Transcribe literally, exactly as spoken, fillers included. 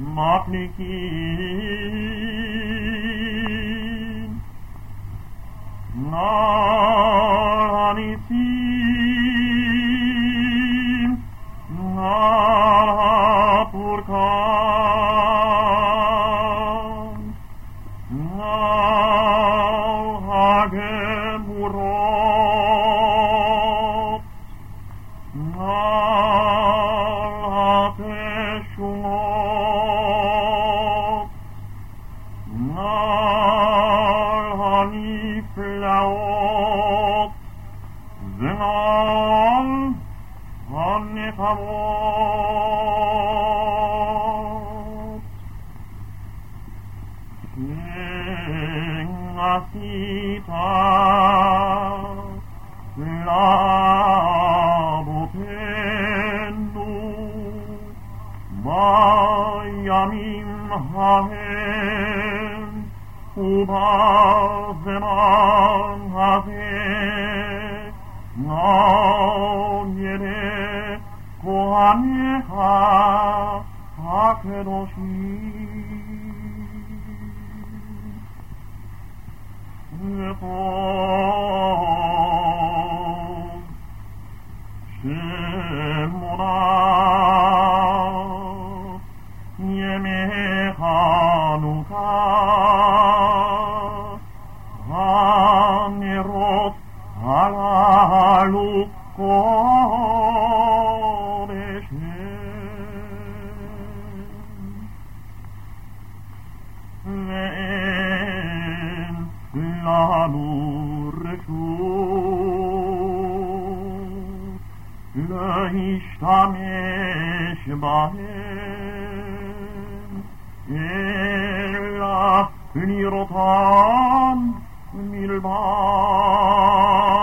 מחליקים נער הניסים נער הפורקן נער הגבורות נער התשומות נער הנפלאות ונער הנחמות שעשית לאבותינו בימים ההם ובזמן הזה נעייני כהניך הקדושים וטוב שמונה ימי חנוכה הנרות הללו קודש הם ואין לנו רשות להשתמש בהם אלא לראותם מלבד